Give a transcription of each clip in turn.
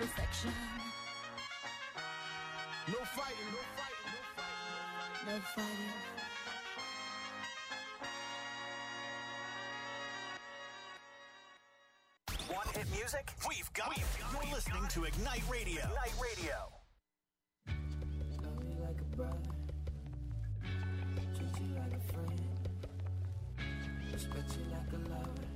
perfection. No fighting, no fighting, no fighting, no fighting. Want hit music? We've got it. You're listening to Ignite Radio. Ignite Radio. Love you like a brother, treat you like a friend, respect you like a lover.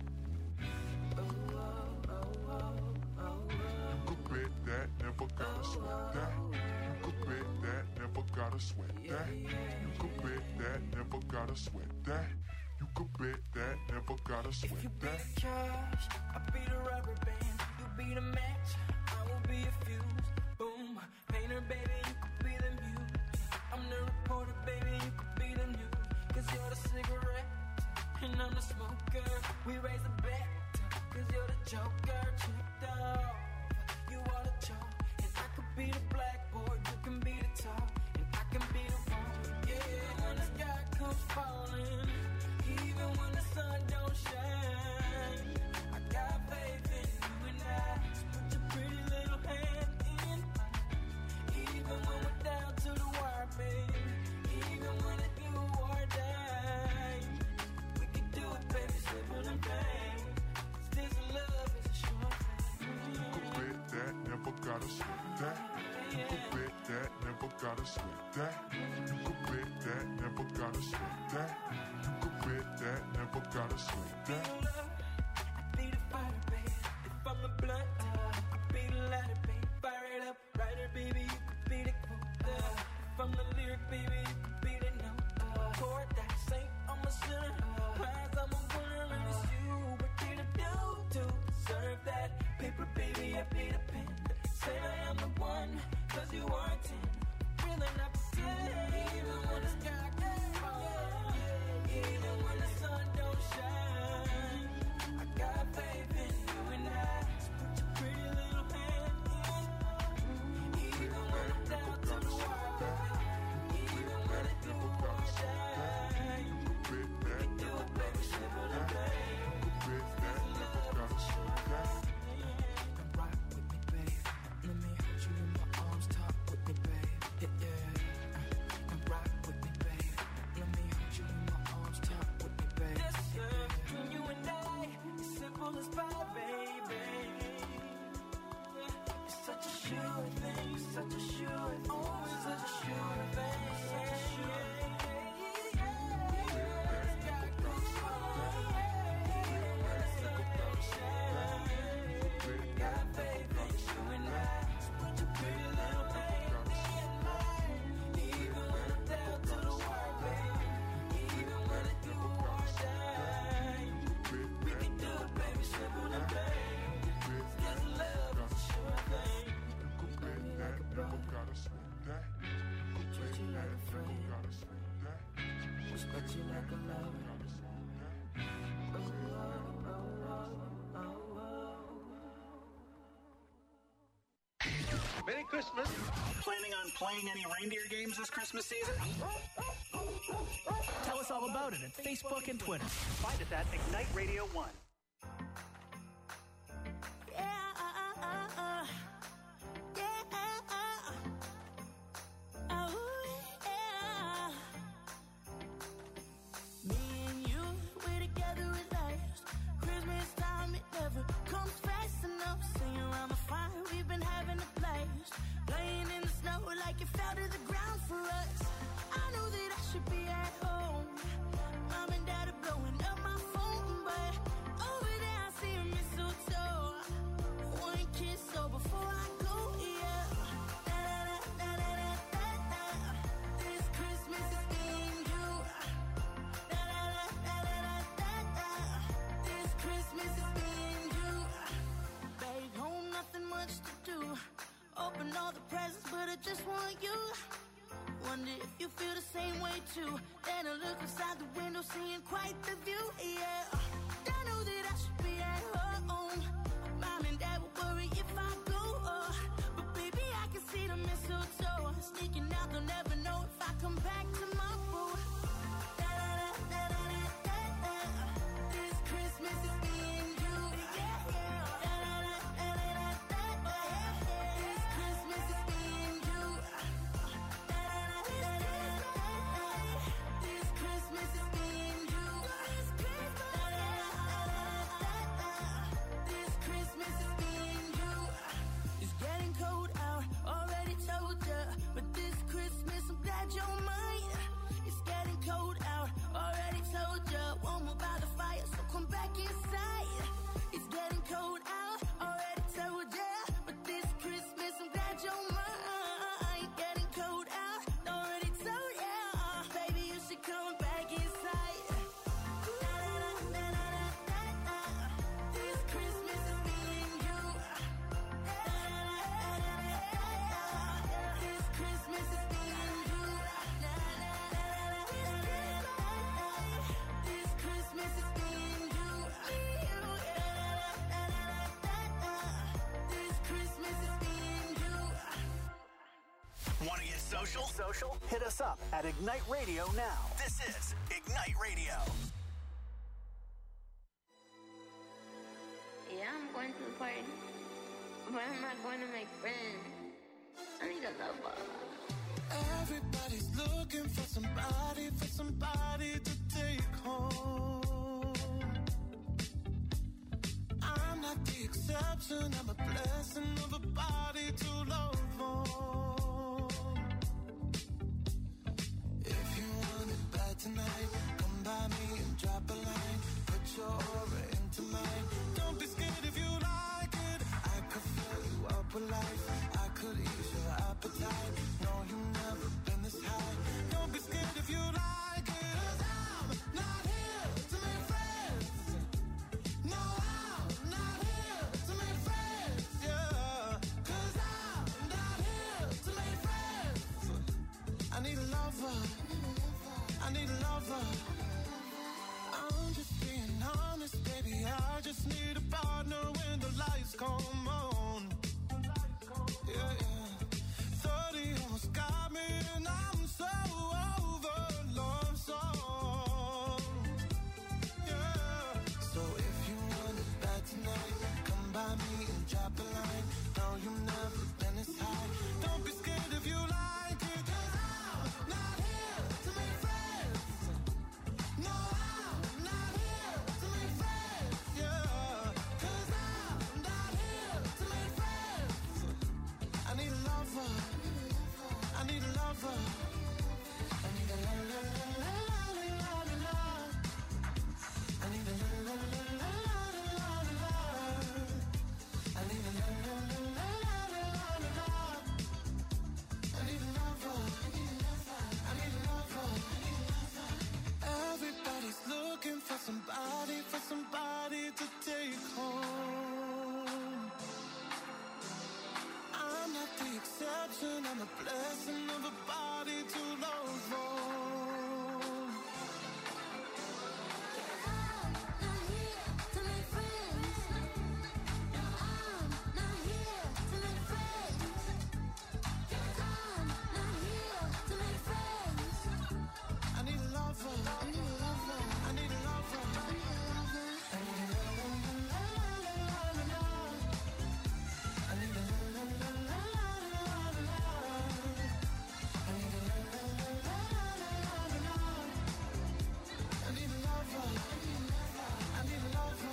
Oh, oh, oh, oh, oh, oh. You could bet that, never gotta sweat that. You could bet that, never gotta sweat that. You could bet that, never gotta sweat that. You could bet that, never gotta sweat that. If you be the cash, I'll be the rubber band. You be the match, I will be a fuse. Boom, painter, baby, you could be the muse. I'm the reporter, baby, you could be the news. Cause you're the cigarette, and I'm the smoker. We raise a bet, cause you're the joker. Tricked off, you are the choke. And I could be the blackboard, you can be the top. And I can be the phone, yeah. When the sky comes falling, even when the sun don't shine, I got faith in you and I. So put your pretty little hand in mine. Even when we're down to the wire, baby. Even when it's do or die, we can do it, baby, simple and plain. This love is a short thing. You could bet that, never gotta sweat that. You could bet that, never gotta sweat that. You could bet that, never gotta sweat that. You could bet that, never gotta sweat that. I be the fighter, baby. If I'm the blunt, I be the lighter, baby. Fire it up, writer, baby. You could be the quote. If I'm the lyric, baby, you could be the note. Chord that saint, I'm a sinner. Prize, I'm a winner, and it's you. What did I do to deserve that? Paper, baby, I be the pen. Say that I'm the one, cause you are a 10. Really not pretend. Even when the sky gets falling, even when the sun don't shine, I got faith in you and I. So put your pretty little hand in. Even when I'm down to the wire, baby. Even when it do or die, we can do it, baby, simple and plain. Come rock with me, babe. Let me hold you in my arms, talk with me, babe. Yeah, yeah. Come rock with me, babe. Let me hold you in my arms, talk with me, babe. Yes, sir. You and I, it's simple as pie, baby. It's such a sure thing, such a sure thing. Oh, it's such a sure thing, such a sure thing. Respect you like a lover. Oh, oh, oh, oh, oh. Merry Christmas. Planning on playing any reindeer games this Christmas season? Tell us all about it at Facebook and Twitter. Find us at Ignite Radio 1. Playing in the snow like it fell to the ground for us. I know that I should be at home. Mom and dad are blowing up my phone, but over there I see a mistletoe. One kiss so before I go, yeah. Da, da, da, da, da, da, da. This Christmas is me and you. Da, da, da, da, da, da, da. This Christmas is me and you. Babe, home, nothing much to do. Open all the presents, but I just want you. Wonder if you feel the same way too. Then I look outside the window, seeing quite the view, yeah. I know that I should be at home. Mom and dad will worry if I go, but baby, I can see the mistletoe. Sneaking out, they'll never know if I come back tomorrow. Da, da, da, da, da, da, da. This Christmas is me and you. Yeah, yeah. Da, da, da, da, da, da, da. Want to get social? Hit us up at Ignite Radio now. This is Ignite Radio. Yeah, I'm going to the party, but I'm not going to make friends. I need a lover. Everybody's looking for somebody to take home. I'm not the exception, I'm a blessing of a body to love on. If you want it bad tonight, come by me and drop a line. Put your aura into mine. Don't be scared if you like it. I could fill you up with life. I could ease your appetite. No, you've never been this high. Don't be scared if you like it. 'Cause I'm not here to make friends. No, I'm not here to make friends. Yeah, 'cause I'm not here to make friends. I need a lover. I need a lover. I'm just being honest, baby. I just need a partner when the lights come on. Yeah, yeah. 30 almost got me, and I'm so over love song. Yeah. So if you want it bad tonight, come by me and drop a line. No, you've never been this high. Don't be scared if you like it. 'Cause I'm not here to make friends. No, I'm not here to make friends. Yeah. 'Cause I'm not here to make friends. I need a lover. I need a lover. I need a la la la la la la la la. I need a la la la la la la la. I need a la la la la la la la. I need a lover. I need a lover. Everybody's looking for somebody to take home. I'm not the exception, I'm a blessing of a body to love on. I'm not here to make friends. No, I'm not here to make friends. I'm not here to make friends. I need a lover. I need a lover. I need a lover. I need a lover. I need a la la la la la la. I need a la la la la la la la. I need a la la la la la la la. I need a lover. I need a lover.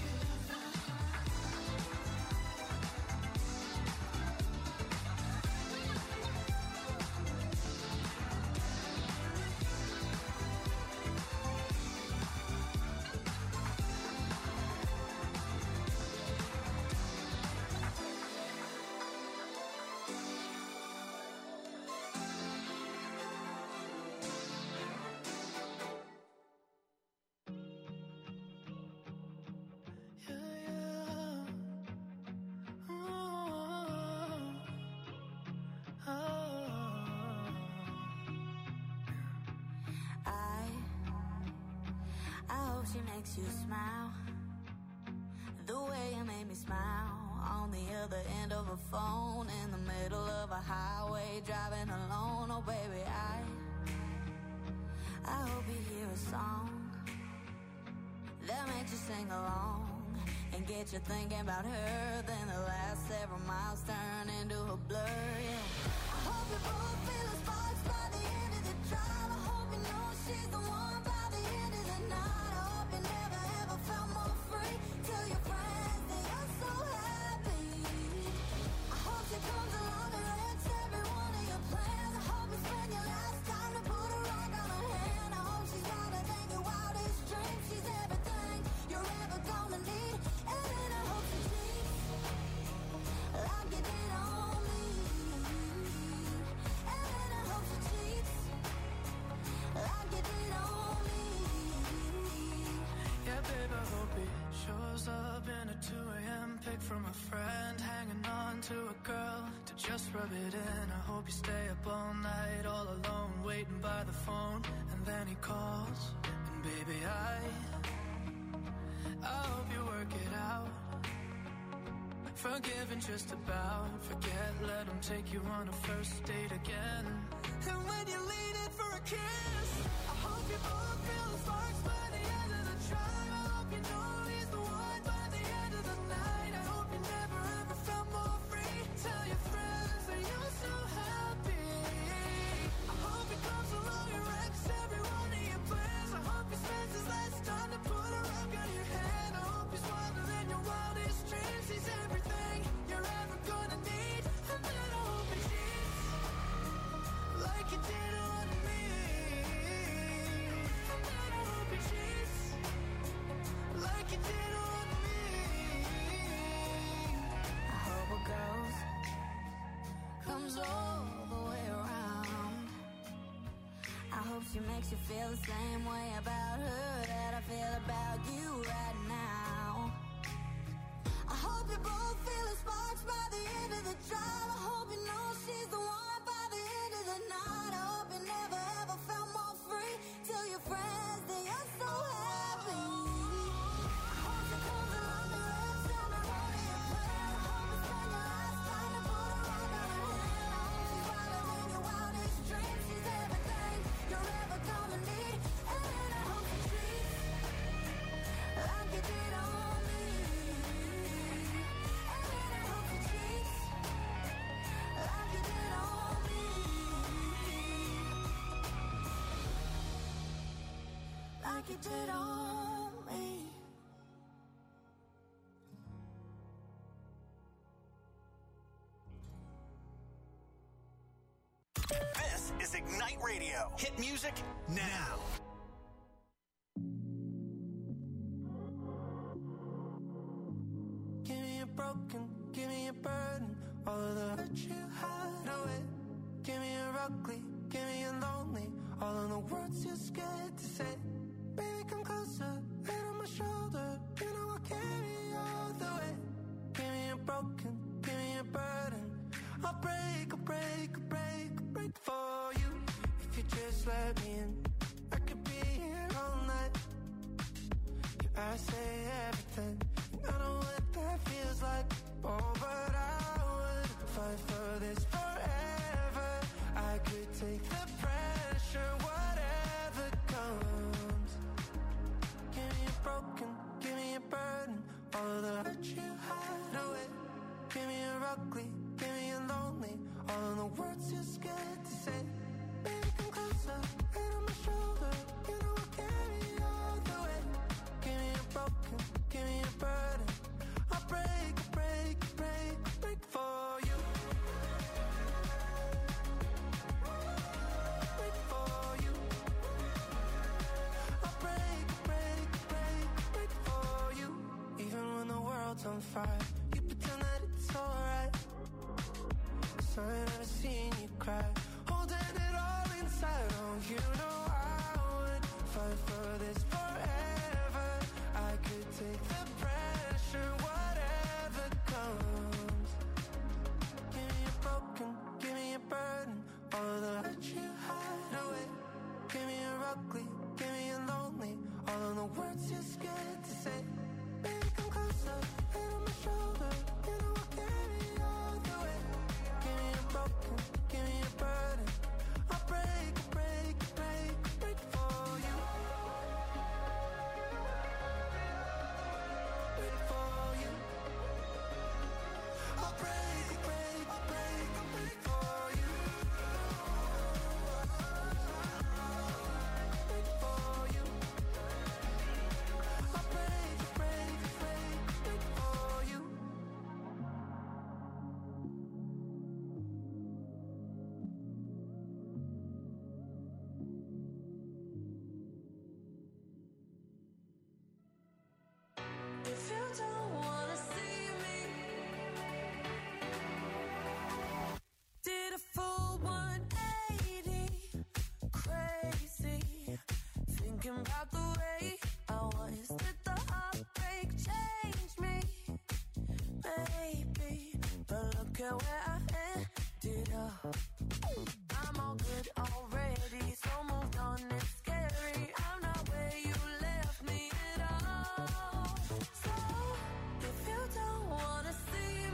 I hope she makes you smile the way you made me smile on the other end of a phone in the middle of a highway driving alone. Oh baby, I hope you hear a song that makes you sing along and get you thinking about her. Then the last several miles turn into a blur. Yeah. I hope you both feel the sparks by the end of the drive. I hope you know she's the one by the end of the night. I hope you never ever felt more free. Tell your friends that you're so happy. I hope she comes along and wrecks every one of your plans. I hope you spend your last time to put a rock on her hand. I hope she's not a thing your wildest dream. She's everything you're ever gonna need. And then I hope she cheats like you did on me. And then I hope she cheats like you did on me. Yeah, babe, I hope he shows up in a 2 a.m. pic from a friend, hanging on to a girl to just rub it in. I hope you stay up all night, all alone, waiting by the phone, and then he calls, and baby, I hope you work it out. forgiven just about. Forget, let them take you on a first date again. And when you lean in for a kiss, I hope you both feel the sparks by the end of the drive. I hope you know he's the one by the end of the night. I hope you never ever felt more free. Tell your friends that you're so happy. I hope he comes along and wrecks every one of your plans. I hope he spends his last time to put a rock on your hand. I hope he's wilder than your wildest dreams. He's everything you're ever gonna need. And then I hope he cheats like you did on me. And then I hope he cheats like you did on me. I hope it goes, comes all the way around. I hope she makes you feel the same way about her that I feel about you right now. I hope you both feel the sparks by the end of the drive. I hope you know she's the one by the end of the night. I hope you never ever felt more free. Tell your friends that you're so happy. I hope she comes along and wrecks every one of your plans. I hope you spend your last time to put a rock on her hand. I hope she's wilder than your wildest dreams. She's everything you're ever gonna need. And then I hope she treats like you did on me. And then I hope she treats like you did on me. Like you did on me. This is Ignite Radio. Hit music now. Give me a broken, give me a burden, all of the hurt you hide away. Give me a ugly, give me a lonely, all of the words you're scared to say. Baby, come closer, head on my shoulder, you know I'll carry you all the way. Give me a broken, give me a burden, I'll break, I'll break, I'll break, I'll break for you. If you just let me in, I could be here all night. I say everything, and I know what that feels like. Oh, but I would fight for this forever. I could take the pressure, whatever comes. Give me a broken, give me a burden, all of the hurt you hide away. Give me a ugly, give me a lonely, all of the words you're scared to say. Baby, come closer, head on my shoulder, you know I'll carry you all the way. Give me a broken, give me a burden, I'll break, break, break, break for you. Break for you. I'll break, break, break, break for you. Even when the world's on fire, you pretend that it's alright. 'Cause I ain't never seen you cry, holding it all inside. Oh, you know I would fight for this forever. I could take the pressure, whatever comes. Give me a broken, give me a burden, all of the hurt you hide away. Give me a ugly, give me a lonely, all of the words you're scared to say. Baby, come closer, head on my shoulder, you know I'll carry you all the way. Give me a broken, give me a burden, I'll break, break, break, break for you. Break for you. I'll break, break, break, break for you. Break for you. I'll break, break, break, break for you. If you don't wanna see me, did a full 180, crazy, thinking about the way I was. Did the heartbreak change me? Maybe, but look at where I ended up. I'm all good already, so moved on, it's scary. I'm not where you left me at all. So, if you don't wanna see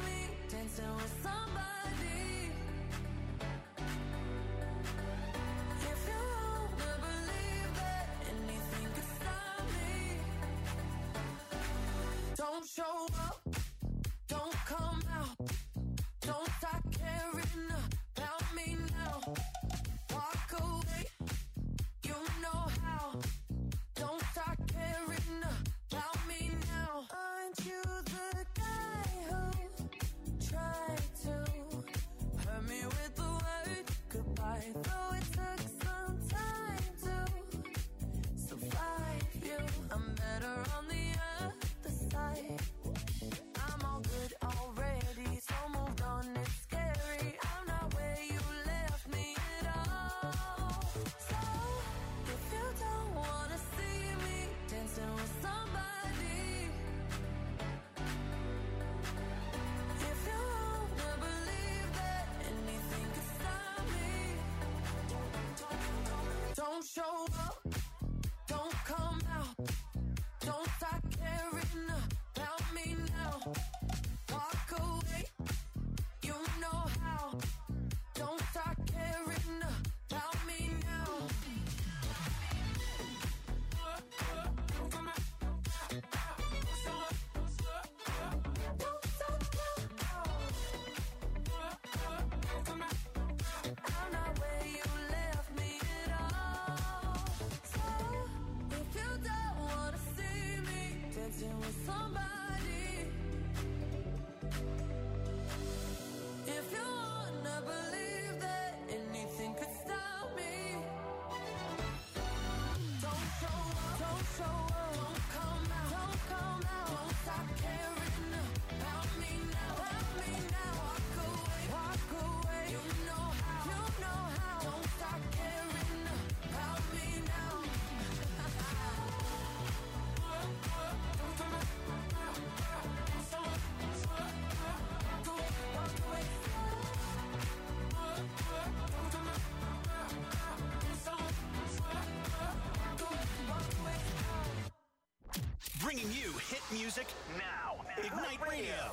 bringing you hit music now. Ignite Radio.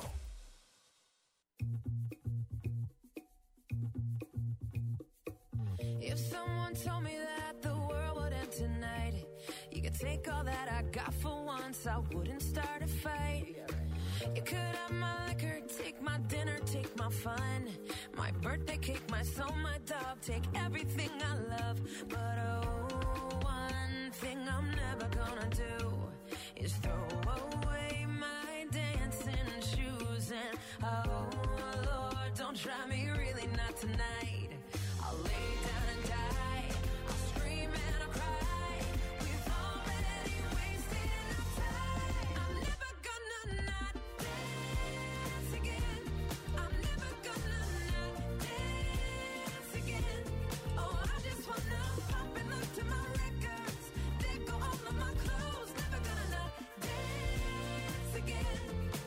If someone told me that the world would end tonight, you could take all that I got for once, I wouldn't start a fight. You could have my liquor, take my dinner, take my fun, my birthday cake, my soul, my dog, take everything I love. But oh, one thing I'm never gonna do is throw away my dancing shoes. And oh Lord, don't try me, really not tonight. I'll lay down and die, I'll scream and I'll cry. We've already wasted enough time. I'm never gonna not dance again. I'm never gonna not dance again. Oh, I just wanna pop and look to my records. They go all of my clothes. Never gonna not dance again.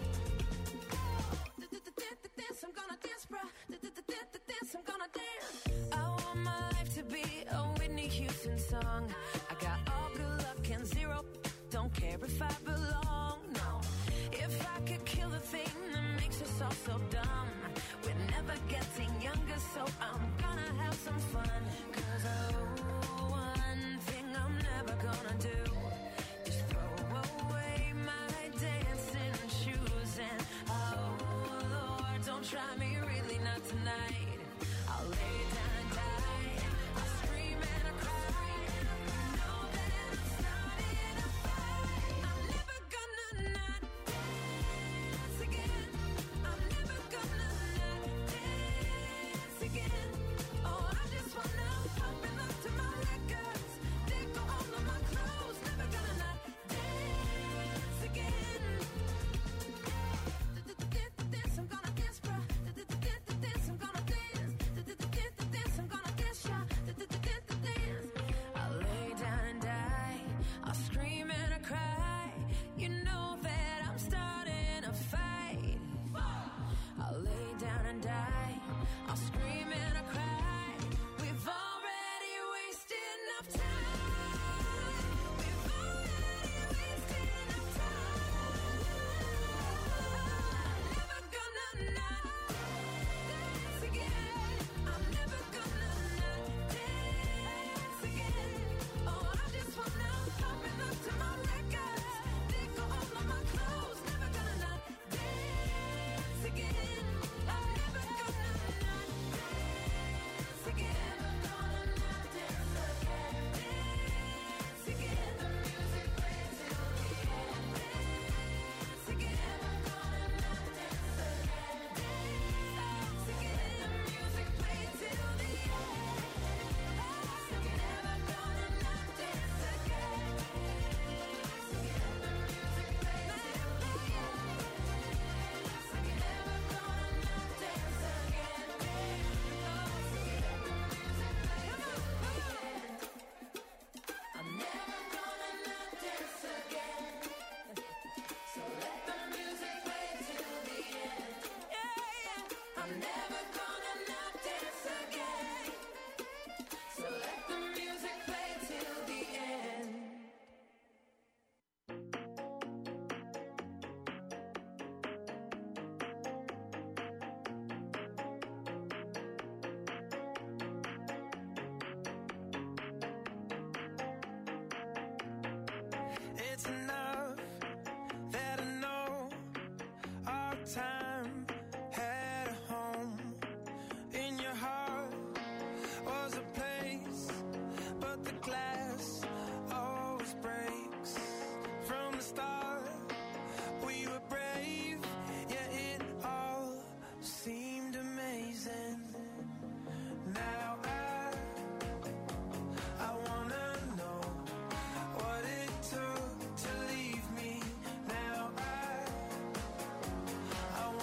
Dance, I'm gonna dance, bruh. Dance, I'm gonna dance. I want my life to be a Whitney Houston song. I got all good luck and zero. Don't care if I belong, no. If I could kill the thing that makes us all so dumb, we're never getting younger, so I'm gonna have some fun. 'Cause oh, one thing I'm never gonna do is throw away my dancing shoes. And oh Lord, don't try me, really not tonight. I'll lay down and die, I'll scream and I'll cry. You know that I'm starting a fight. I'm never gonna not dance again. I'm never gonna not dance again. Oh, I just wanna pop and look to my records. They go all of my clothes. Never gonna not dance again. Dance, I'm gonna dance, bruh. Dance, I'm gonna dance. Dance, I'm gonna dance, y'all. Dance. I'll lay down and die, I'll scream and I'll cry. You know that I'm starting a fight. I'll lay down and die, I'll scream and I'll cry. We've already wasted enough time. We've already wasted enough time. Never gonna not dance again. I'm never gonna not dance again. Oh, I just wanna pop and look to my records. They go all of my clothes. Never gonna not dance again. I'm never gonna not dance again. Never gonna not dance again. Dance again. The music plays till the end. Dance again. Never gonna not dance again. Dance again. The music plays till the end. Never gonna not dance again. Dance again. The music plays till the end. Never gonna not dance again. I'm never gonna not dance again. So let the music play till the end. Yeah. I'm never gonna not dance again. So let the music play till the end. It's enough that I know our time had a home. In your heart was a place, but the glass always breaks. From the start, we were brave, yeah, it all seemed amazing. Now I wanna know what it took to leave me. Now I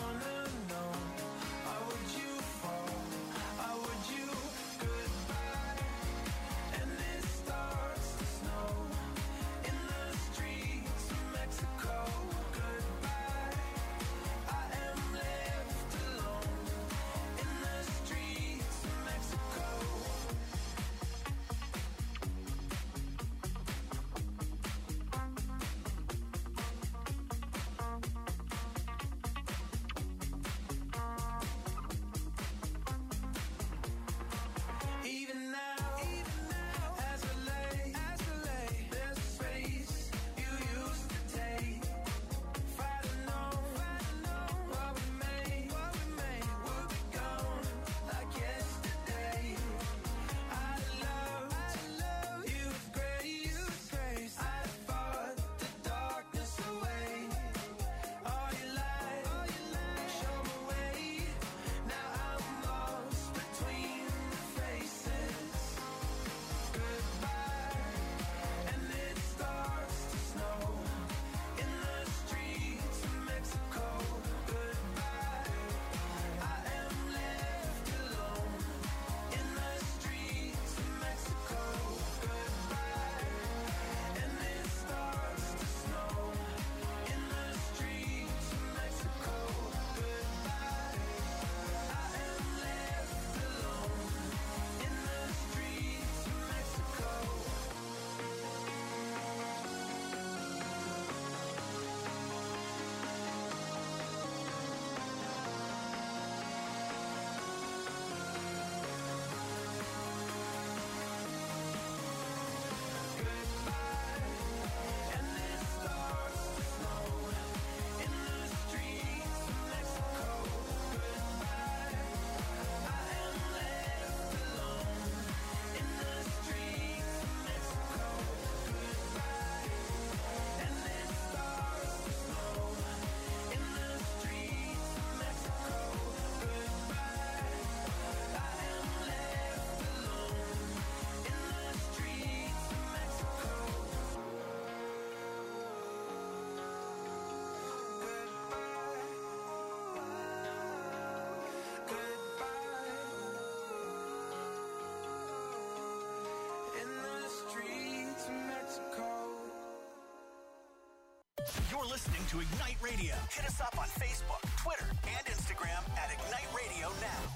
to Ignite Radio. Hit us up on Facebook, Twitter, and Instagram at Ignite Radio now.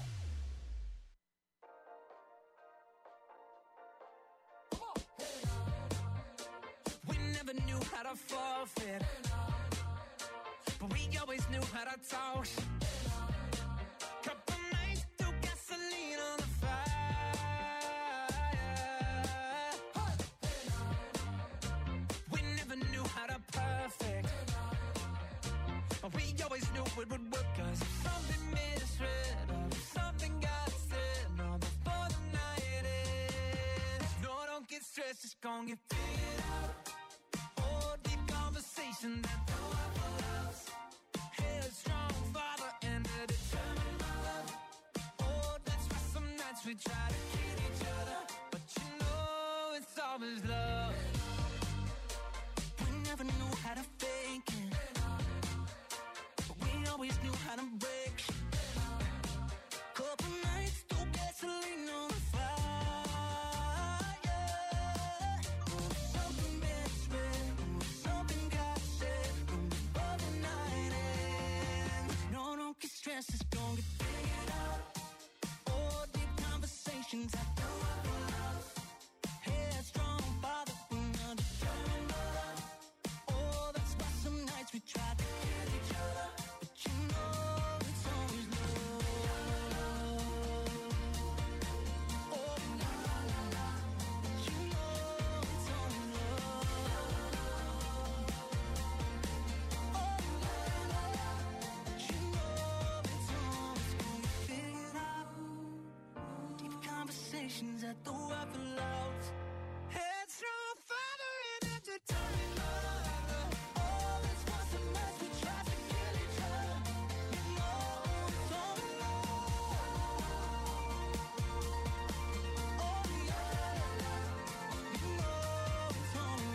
We never knew how to forfeit, but we always knew how to talk. Couple nights threw gasoline on the fire. We never knew how to perfect, but we always knew it would work. 'Cause if something made us red, or if something got said, no, before the night ends. No, don't get stressed, it's gonna get figured out. Oh, deep conversation that throw up the loves. Headstrong father and a determined mother. Oh, that's why some nights we try to kid each other, but you know it's always love. We never knew how to fake it, but we always knew how to break shit. Couple nights, threw gasoline on the fire. Oh, something misread, something got said before the night ends. No, don't get stressed, it's gonna get figured out. Oh, deep conversations after what we love. Headstrong father and a determined mother. Oh, that's why some nights we try to kill each other, but you know it's always love. Oh, la la la la, but you know it's always love. Oh, la la la, but you know it's always gonna get figured out. Deep conversations at the weapon loves. Headstrong father and a determined mother. Oh, that's why some nights we try to kill each other. You know it's always love. Oh, yeah, you know it's always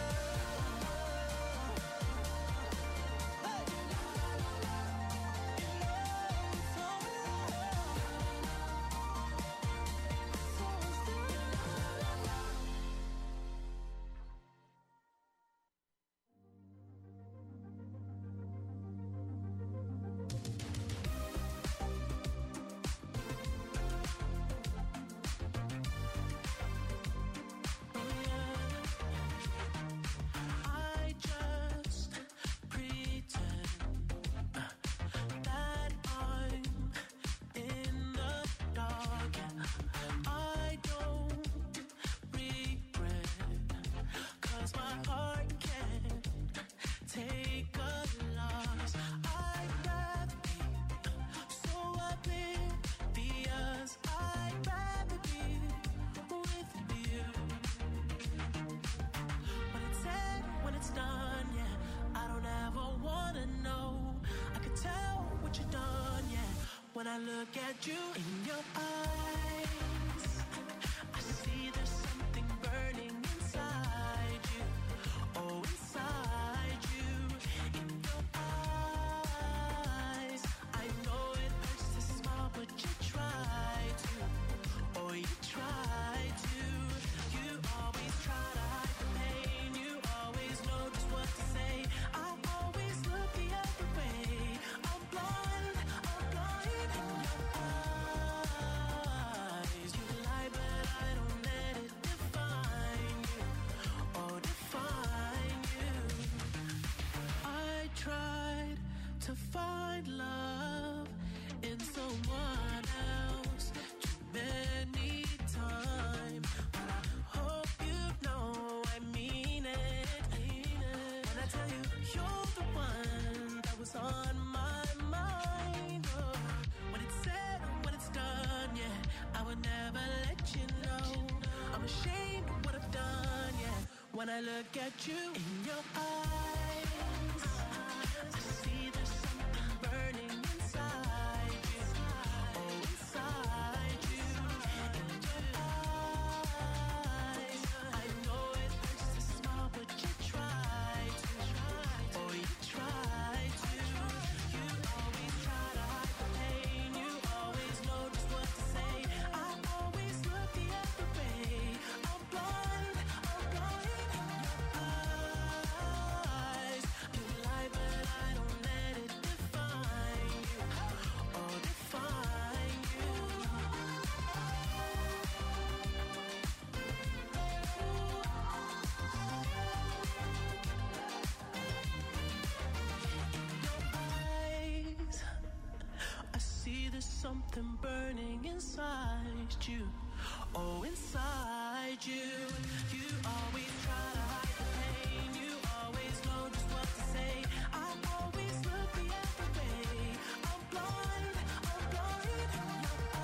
love. Hey, la la la la, you know it's always I just pretend that I'm in the dark. I don't regret, 'cause my heart can't take a loss. I'd rather be so oblivious. I'd rather be with you. When it's said, when it's done, yeah, I don't ever wanna know. I can tell what you've done, yeah, when I look at you in your eyes. I see there's something burning inside you. Oh, inside you, in your eyes. I know it hurts to smile, but you try to. Oh, you try to. You always try to hide the pain. You always know just what to say. I always look the other way. I'm blind in your eyes. You lie, but I don't let it define you. Oh, define you. I tried to find love in someone else too many times, but I hope you know I mean it. When I tell you you're the one that was on my mind. Oh, when it's said, when it's done, yeah, I would never let you know. I'm ashamed of what I've done, yeah, when I look at you in your eyes. I see there's something burning inside you. Oh, inside you, in your eyes. I know it hurts to smile, but you try to. Oh, you try to. You always try to hide the pain. You always know just what to say. I always look the other way. I'm blind in your eyes. something burning inside you. Oh, inside you. You always try to hide the pain. You always know just what to say. I always look the other way. I'm blind, your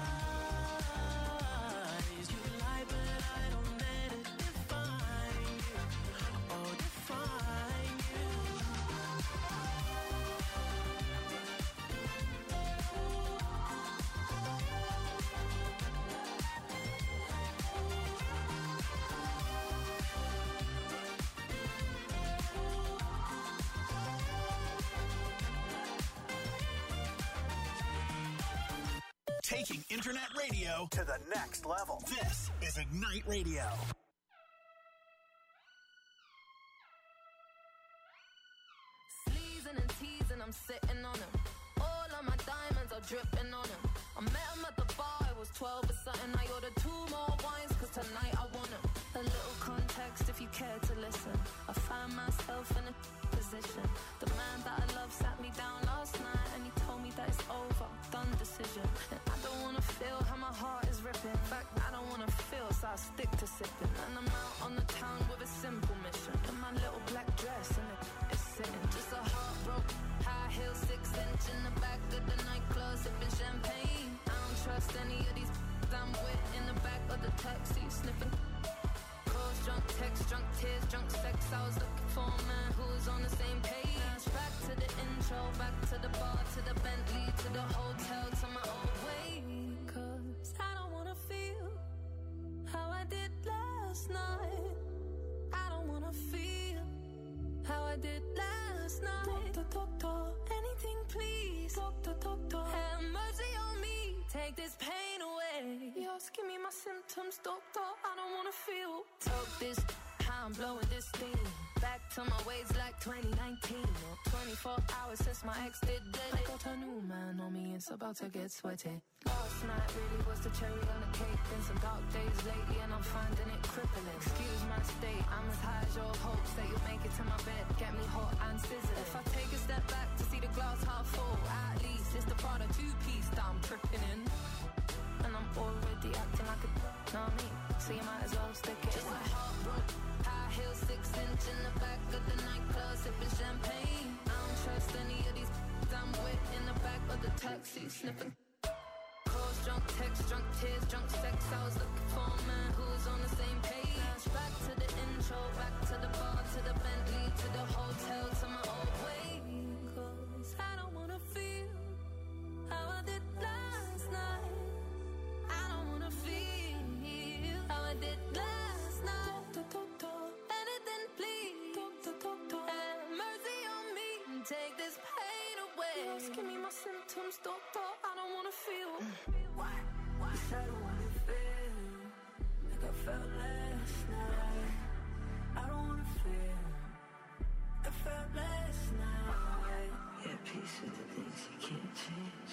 eyes. You lie, but I don't let it define you. Oh, define you. Taking internet radio to the next level. This is Ignite Radio. Sleazing and teasing, I'm sitting on him. All of my diamonds are dripping on him. I met him at the bar, I was 12 or something. I ordered 2 more wines, cause tonight I want him. A little context if you care to listen. I found myself in a position. The man that I love sat me down last night and he told me that it's over, done decision. And I don't wanna feel how my heart is ripping. In fact, I don't wanna feel, so I stick to sipping. And I'm out on the town with a simple mission. In my little black dress and it's sitting. Just a heartbroken, high heel, 6-inch in the back of the nightclub, sipping champagne. I don't trust any of these I'm with in the back of the taxi, sniffing. Calls, drunk texts, drunk tears, drunk sex. I was looking for a man who was on the same page. Back to the intro, back to the bar, to the Bentley, to the hotel, to my old way. Cause I don't wanna feel how I did last night. I don't wanna feel how I did last night. Doctor, anything please. Doctor, have mercy on me. Take this pain away. You're asking me my symptoms, doctor. I don't wanna feel. Talk this, how I'm blowing this steam. Back to my ways like 2019. Or 24 hours since my ex did dead. I got a new man on me, it's about to get sweaty. Last night really was the cherry on the cake. Been some dark days lately and I'm finding it crippling. Excuse my state, I'm as high as your hopes that you'll make it to my bed. Get me hot and sizzling. If I take a step back to see the glass half full, at least it's the Prada 2-piece that I'm tripping in. And I'm already acting like a know me, so you might as well stick it. Just a heartbroken, high heel, 6-inch in the back of the nightclub, sipping champagne. I don't trust any of these I'm with in the back of the taxi, sniffing. Calls, drunk texts, drunk tears, drunk sex. I was looking for a man who was on the same page. Back to the intro, back to the bar, to the Bentley, to the hotel, to my old way. Cause I don't wanna feel how I did last night. I don't wanna feel how I did last night. Anything please. Have mercy on me and take this pain away. You're asking me my symptoms, doctor. I don't wanna feel. Why? Yes, I don't wanna feel like I felt last night. I don't wanna feel like I felt last night. Yeah, peace with the things you can't change.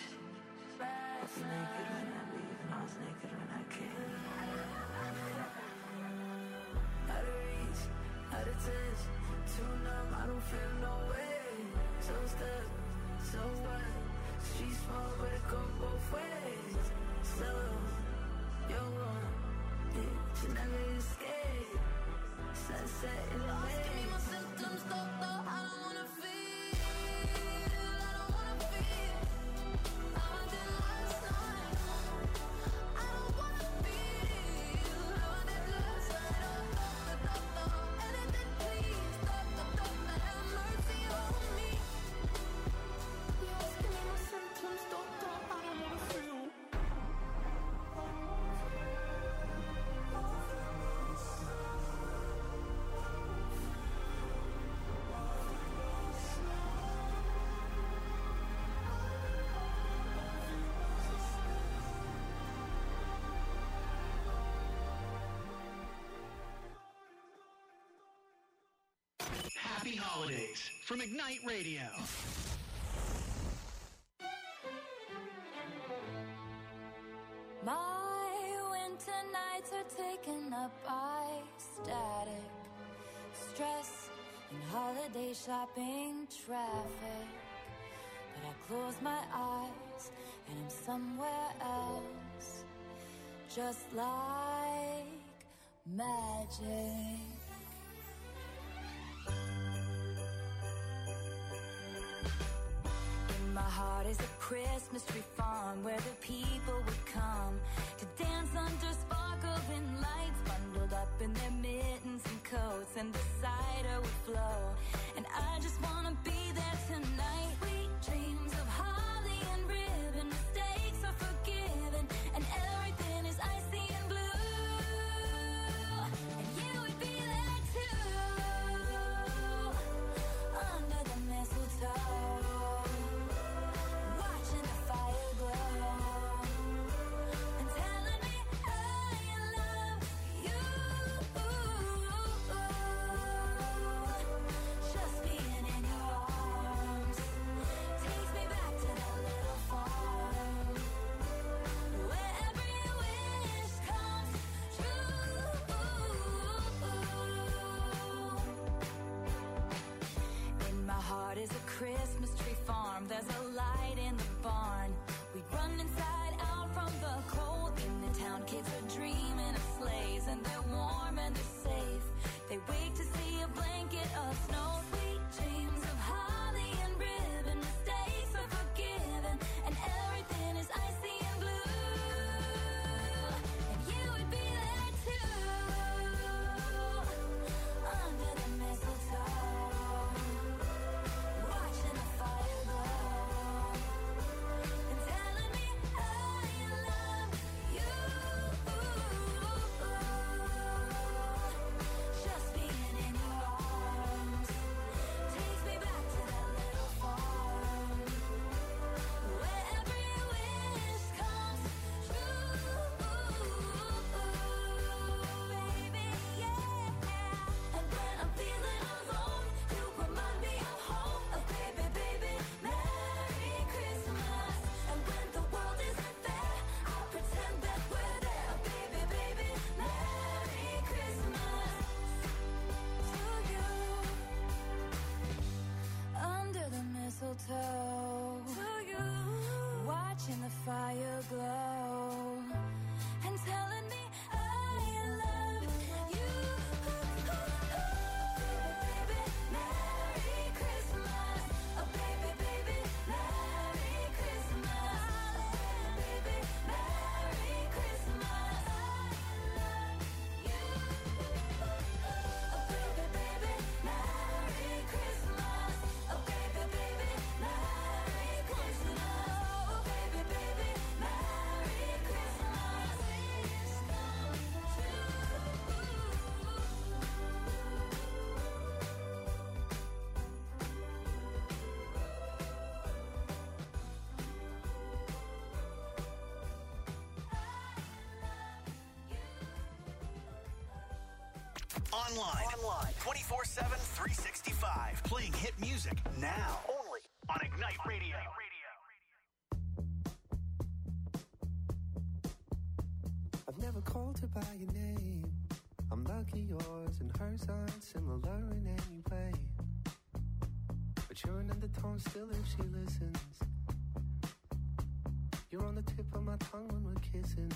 I was naked when I leave and I was naked when I came. Out of reach, out of touch, too numb, I don't feel no way. So stuck, so what? Street small, but it go both ways. So, you're wrong, yeah, you never escape. Sunset in the way. Give me my symptoms, doctor. I don't wanna feel. I don't wanna feel how I did last night. I don't wanna feel how I did last night. Oh, doctor, anything please. Doctor, have mercy on me. You're asking me my symptoms, doctor. I don't wanna feel. Happy holidays from Ignite Radio. My winter nights are taken up by static, stress, and holiday shopping traffic. But I close my eyes and I'm somewhere else, just like magic. In my heart is a Christmas tree farm where the people would come to dance under sparkling lights, bundled up in their mittens and coats, and the cider would flow. And I just wanna be there tonight. Sweet dreams of holly and ribbon, mistakes are forgiven, and everything is icy and blue. And you would be there too, under the mistletoe, watching the fire glow, and telling me I love you. Just being in your arms takes me back to that little farm where every wish comes true. In my heart is a Christmas tree farm. There's a light in the barn. We run inside out from the cold. In the town, kids are dreaming of sleighs, and they're warm and they're safe. They wake to see a blanket of snow. Sweet dreams of holly and ribbon, mistakes are forgiven, and everything is icy and blue. And you would be there too, under the mistletoe, watching the fire glow, and telling me I love you. Just being in your arms takes me back to that little farm where every wish comes true, baby, yeah. And when I'm feeling alone, you remind me of home. Oh, baby, baby, Merry Christmas. And when the world isn't there, I'll pretend that we're there. Oh, baby, baby, Merry Christmas to you. Under the mistletoe, to you, watching the fire glow, and telling me I love you. Baby, Merry Christmas. Oh, baby, baby, Merry Christmas. Baby, Merry Christmas. I love you. Oh, baby, baby, Merry Christmas. Oh, baby, baby, Merry Christmas. Oh, baby, baby, Merry Christmas. Please come Online. 24/7, 365. Playing hit music now. Only on Ignite Radio. I've never called her by your name. I'm lucky yours and hers aren't similar in any way. But you're an undertone still if she listens. You're on the tip of my tongue when we're kissing.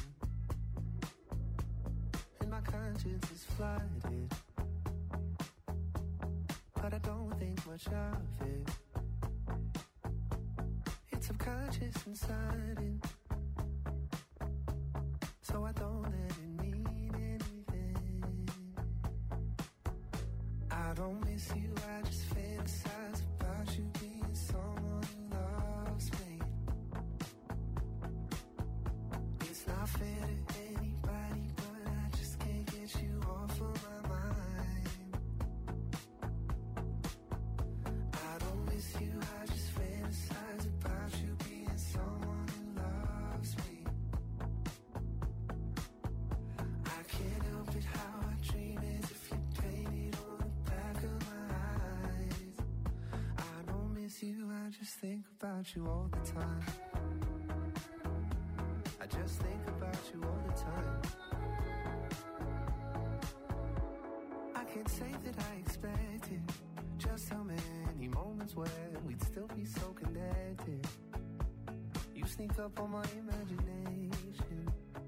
And my conscience is flooded, but I don't think much of it. It's subconscious and sudden, so I don't let it mean anything. I don't miss you, I just fantasize about you being someone who loves me. It's not fair to anybody, but I just can't get you off of my mind. I don't miss you, I just fantasize about you being someone who loves me. I can't help it how I dream as if you painted on the back of my eyes. I don't miss you, I just think about you all the time. I just think about you all the time. I can't say that I expected just how many moments when we'd still be so connected. You sneak up on my imagination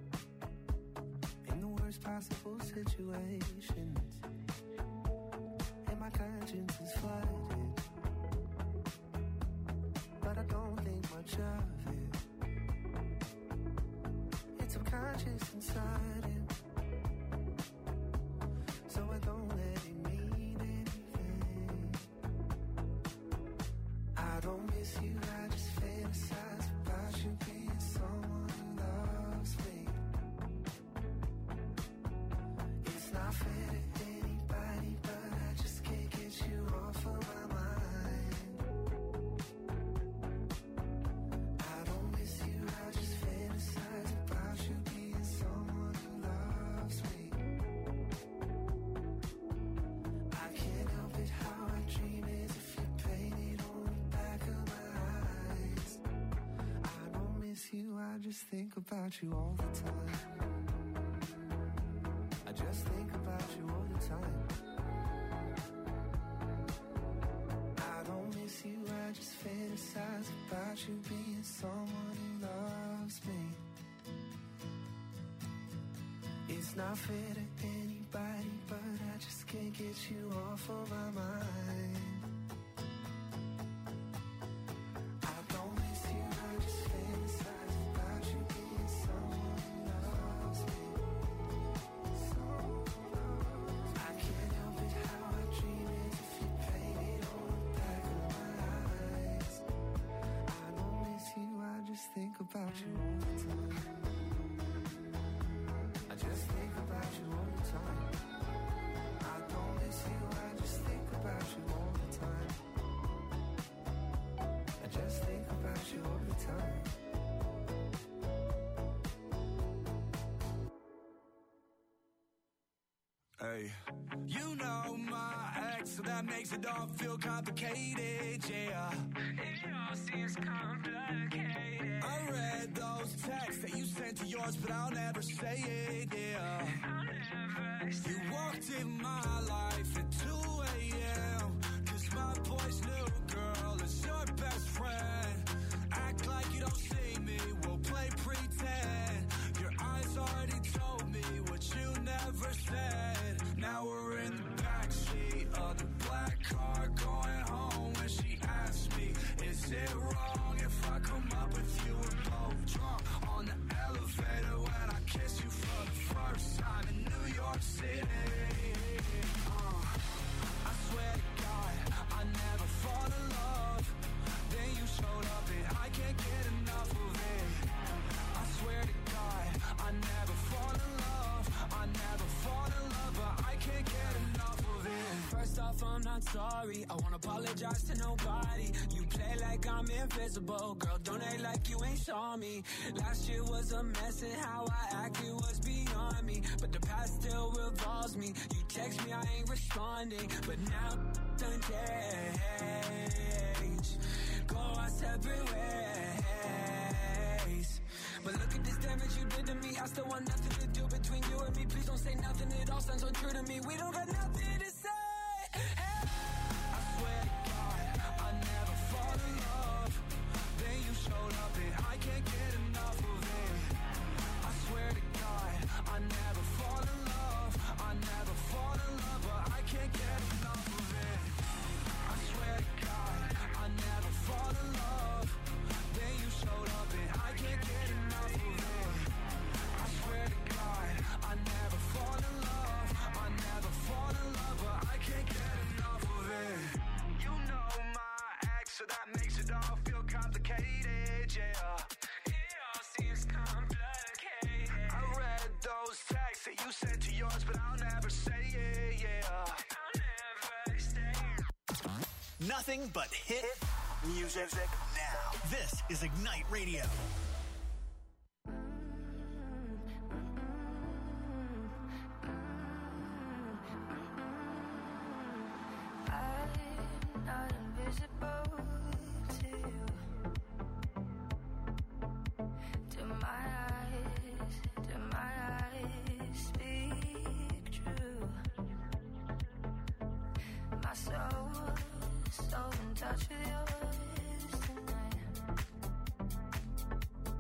in the worst possible situations, and my conscience is flooded, but I don't think much of it. It's subconscious and sudden, so I don't let it mean anything. I don't miss you, I just fantasize about you being someone who loves me. It's not fair to anybody, but I just can't get you off of my mind. I don't miss you, I just fantasize about you being someone who loves me. I can't help it, how I dream is if you painted on the back of my eyes. I don't miss you, I just think about you all the time. I just think about you all the time. I don't miss you, I just fantasize about you being someone who loves me. It's not fair to anybody, but I just can't get you off of my mind. I don't miss you, I just fantasize about you being someone who loves me. I can't help it, how I dream is if you painted on the back of my eyes. I don't miss you, I just think about you all the time. I just think about you all the time. I don't miss you, I just think about you all the time. I just think about you all the time. Hey, you know my ex, so that makes it all feel complicated, yeah. It all seems complicated. I read those texts that you sent to yours, but I'll never say it, yeah. I'll never say you walked in my life at 2 a.m. Cause my boy's new girl is your best friend. Act like you don't see me, we'll play pretend. Your eyes already told me what you never said. Now we're in the backseat of the black car going home, and she asked me, is it wrong if I come up with you and both drunk on the elevator when I kiss you for the first time in New York City? I swear to God, I never fall in love. Then you showed up and I can't get enough of it. I swear to God, I never fall in love. I never fall in love, but I can't get enough of it. First off, I'm not sorry. I won't apologize to nobody. You play like I'm invisible. Girl, don't act like you ain't saw me. Last year was a mess and how I acted was beyond me. But the past still revolves me. You text me, I ain't responding. But now done changed. Go our separate ways. But look at this damage you did to me. I still want nothing to do between you and me. Please don't say nothing, it all sounds untrue to me. We don't got nothing to say. Hey. I swear to God, I never fall in love. Then you showed up and I can't get enough of it. I swear to God, I never fall in love. I never fall in love, but I can't get enough of it. I swear to God, I never fall in love. Then you showed up and I can't get enough of it. I swear to God, I never fall in love. I never fall in love, but I can't get enough of it. You know my ex, so that makes it all feel complicated, yeah. It all seems complicated. I read those texts that you sent to yours, but I'll never say it, yeah. I'll never say it. Nothing but hit music now. This is Ignite Radio. I'm not invisible to you. Do my eyes speak true? My soul's so in touch with yours tonight.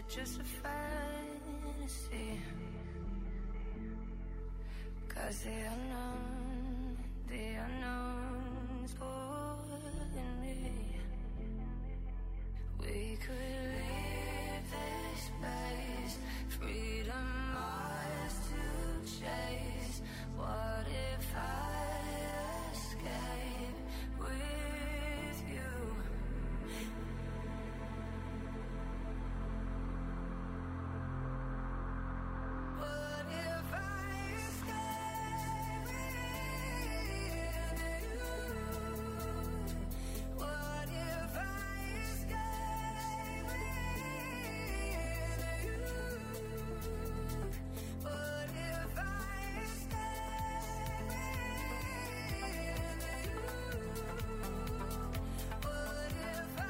it just a fantasy? 'Cause the unknown's pulling me. We could leave this place, freedom ours to chase. What if I escape with you? What if I escape with you? What if I escape with you? What if I escape with you? What if I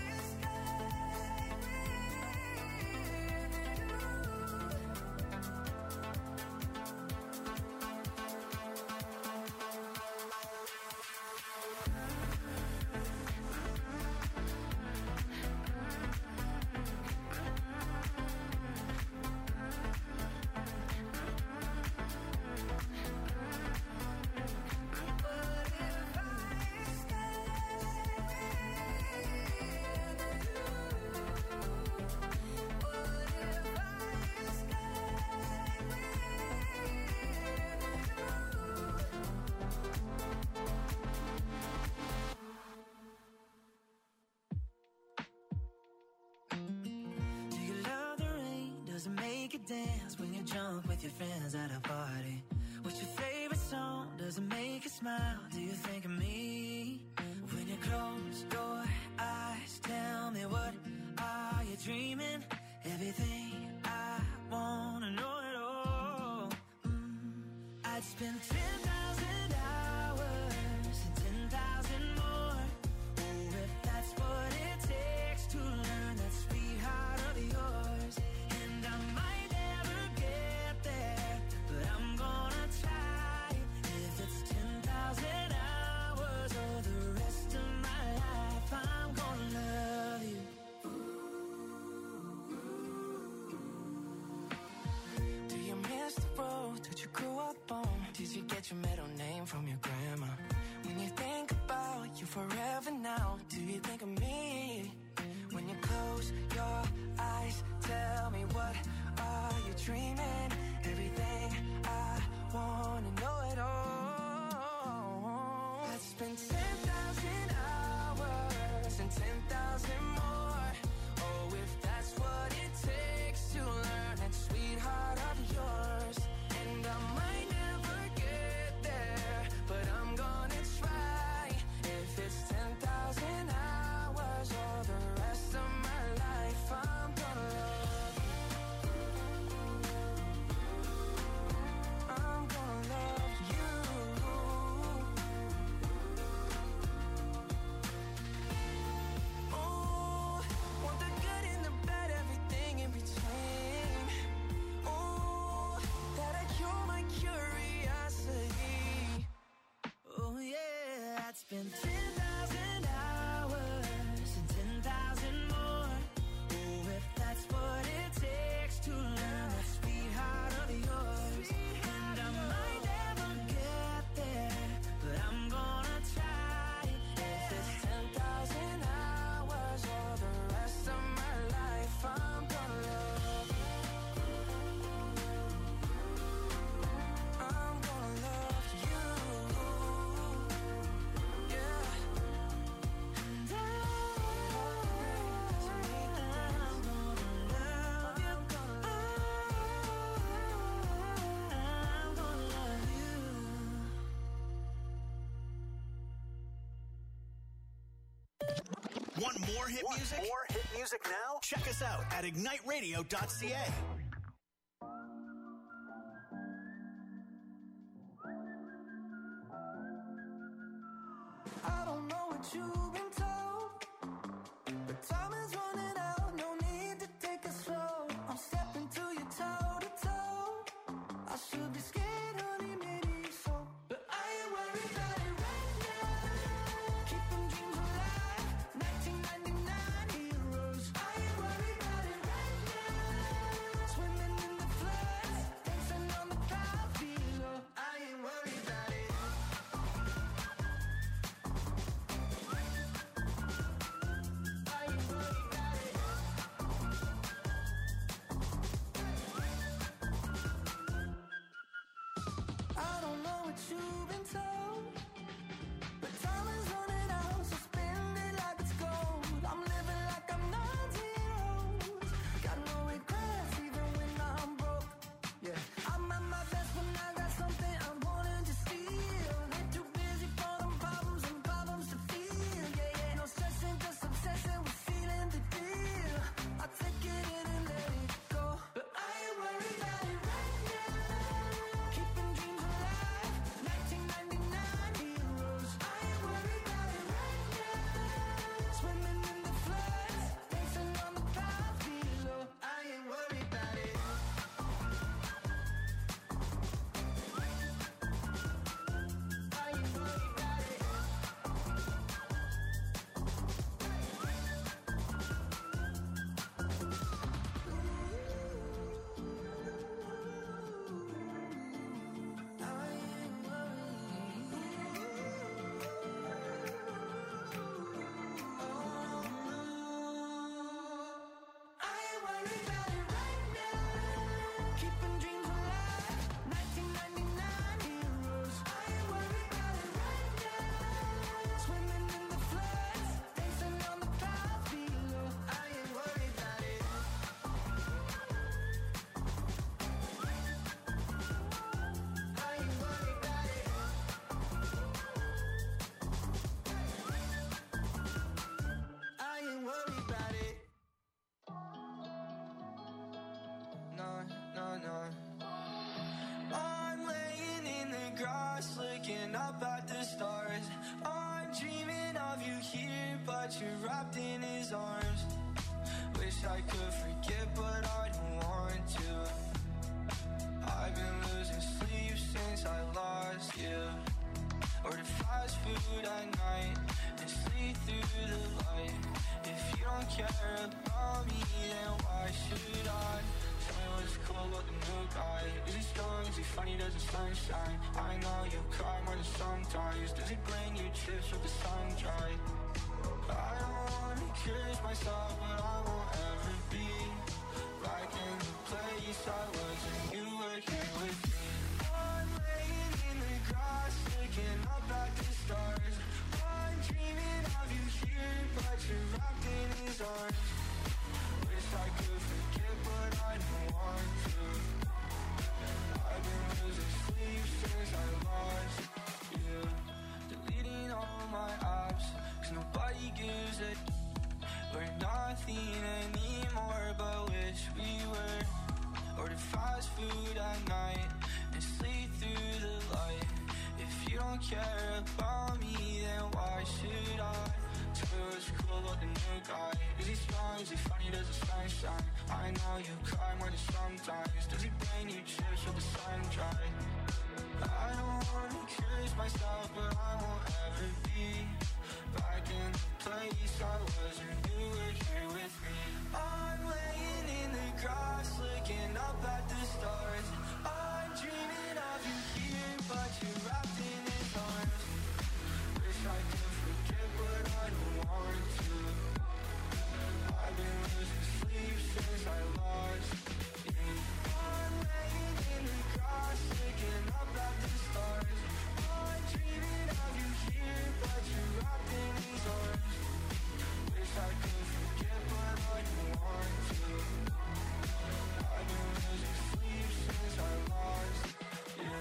dance when you jump with your friends at a party? What's your favorite song? Does it make you smile? Do you think of me? When you close your eyes, tell me, what are you dreaming? Everything I wanna know it all. I'd spend 10,000 hours and 10,000 more. Oh, if that's what it takes to learn that sweet heart of yours. And I might never get there, but I'm gonna try. If it's 10,000 hours or the rest of my life, I'm gonna love you. Do you miss the road that you grew up on? Did you get your middle name from your grandma? When you think about you forever now, do you think of me? When you close your eyes, tell me, what are you dreaming? Everything I wanna know it all. I'd spend 10,000 hours and 10,000 more. Oh, if that's what it takes to learn that sweetheart of yours. And I might never get there, but I'm gonna try. If it's 10,000 hours or the rest of my life, I'm gonna love you. I'm gonna love you. Oh, want the good and the bad, everything in between. Oh, that'll cure my curiosity. Oh yeah, I'd spend 10,000 hours and 10,000 more. Oh, if that's what it takes to learn that sweetheart of yours. And I might never get there, but I'm gonna try. If it's 10,000 hours or the rest of my life, I'm gonna love you. I'm gonna love you. Yeah. And I'm gonna love you. Want more hit music? More hit music now? Check us out at igniteradio.ca. I don't know what you've been told, but time is running out. No need to take it slow. I'm stepping to you toe to toe. I should be scared, honey, maybe so, but I ain't worried about it right now. Keep them dreams alive. 1999 heroes. I ain't worried about it right now. you've been told. But time is running out, so spend it like it's gold. I'm living like I'm 19 old. Got no regrets even when I'm broke. Yeah, I'm at my best when I got something I'm wanting to steal. Get too busy for them problems and problems to feel. Yeah, yeah, no stressing, just obsessing with feeling the deal. I take it in and let it go. But I ain't worried about it right now. Keeping dreams alive, 1999 heroes. I ain't worried about it right now. Swimming in the floods, dancing on the clouds below. I ain't worried about it. I ain't worried about it. I ain't worried about it right now. Keeping dreams alive, 1999 heroes. I ain't worried about it right now. Swimming in the floods, dancing on the clouds below. I ain't worried about it. I ain't worried about it. I ain't worried about it. No, no, no. I'm laying in the grass, looking up at the stars. I'm dreaming of you here, but you're wrapped in his arms. Wish I could forget, but I don't want to. I've been losing sleep since I lost you. Order fast food at night and sleep through the light. If you don't care about me, then why should I? Tell me what's cool about the new guy. Is he strong? Is he funny? Does the sunshine? I know you cry more than sometimes. Does he bring you chips with the sun dry? I don't wanna curse myself, but I won't ever be back in the place I was when you were here with me. I'm laying in the grass, looking up at the stars. I'm dreaming of you here, but you're wrapped in his arms. Wish I could forget, but I don't want to. I've been losing sleep since I lost you. Deleting all my apps, 'cause nobody gives a. We're nothing anymore, but wish we were. Order fast food at night and sleep through the light. If you don't care about me, then why should I? Tell me what's cool about the new guy. Is he strong? Is he funny? Does the sun shine? I know you cry more than sometimes. Does he bring you chips with the sun dry? I don't wanna curse myself, but I won't ever be back in the place I was when you were here with me. I'm laying in the grass, looking up at the stars. I'm dreaming of you here, but you're wrapped in his arms. Wish I could forget, but I don't want to. I've been losing sleep since I lost you. I'm laying in the grass, looking up at the stars. I'm dreaming of you here, but you're wrapped in his arms. Wish I could forget, but I don't want to. I've been losing sleep since I lost you.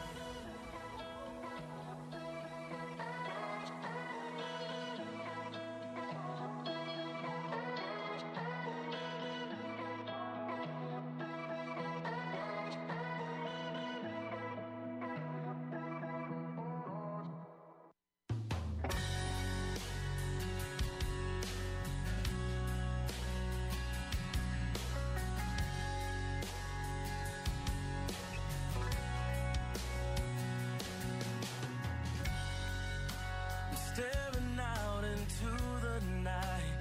Staring out into the night,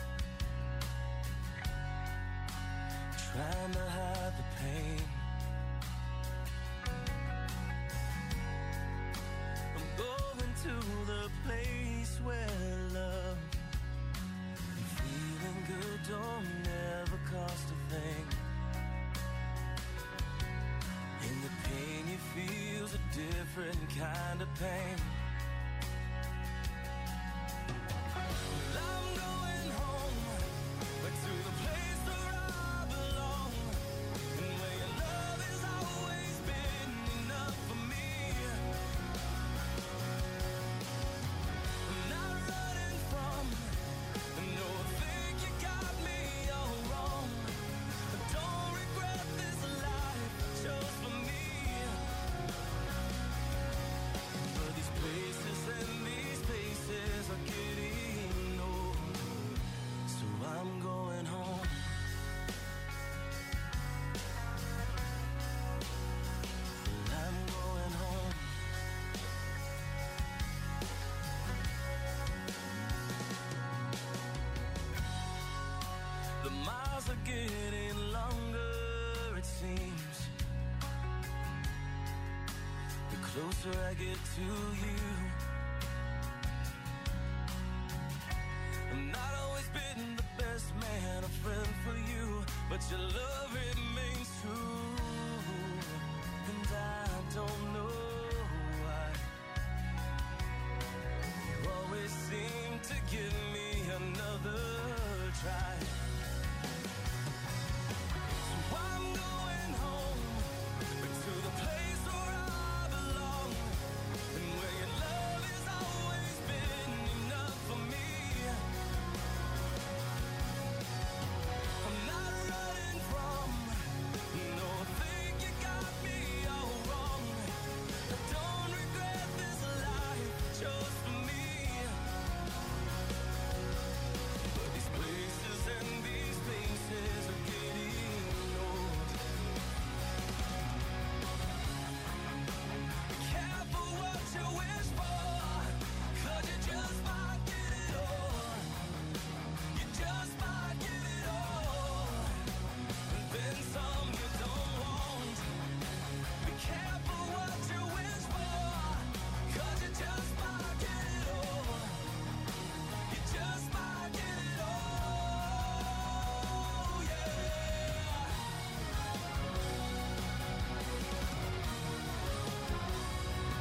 trying to hide the pain. I'm going to the place where love and feeling good don't never cost a thing. And the pain you feel knows a different kind of pain. I'm going home, back to the place where I belong, and where your love has always been enough for me. I'm not running from, no, I think you got me all wrong. I don't regret this life I chose for me. But these places and these spaces are getting old, so I'm going home. I'm going home. The miles are getting longer, it seems. The closer I get to you. I'm not always been the best man, a friend for you, but your love remains true. And I don't know why you always seem to give me another try.